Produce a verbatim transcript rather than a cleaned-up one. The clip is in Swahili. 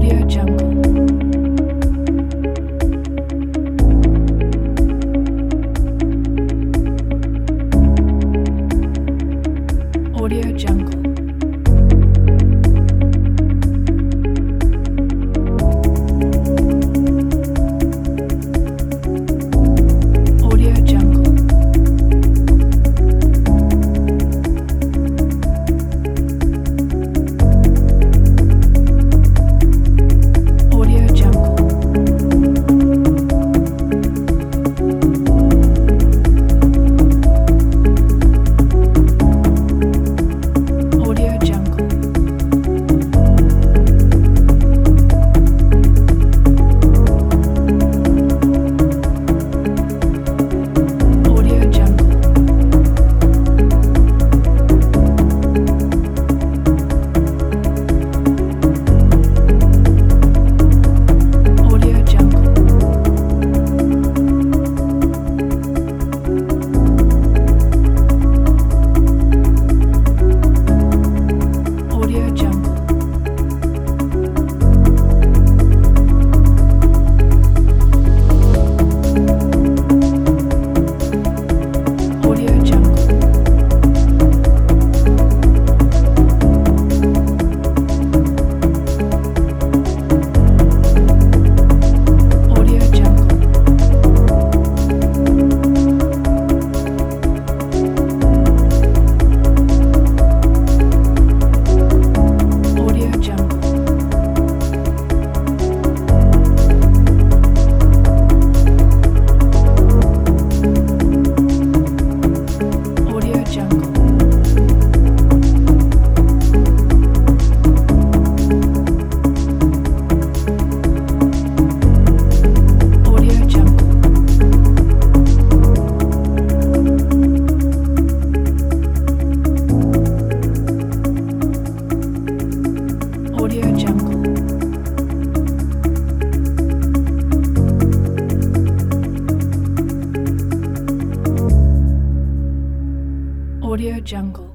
Audio Jungle. Audio Jungle. Audio Jungle. Audio Jungle. Audio Jungle. Audio Jungle. Audio Jungle. Audio Jungle. Audio Jungle. Audio Jungle. Audio Jungle. Audio Jungle. Audio Jungle. Audio Jungle. Audio Jungle.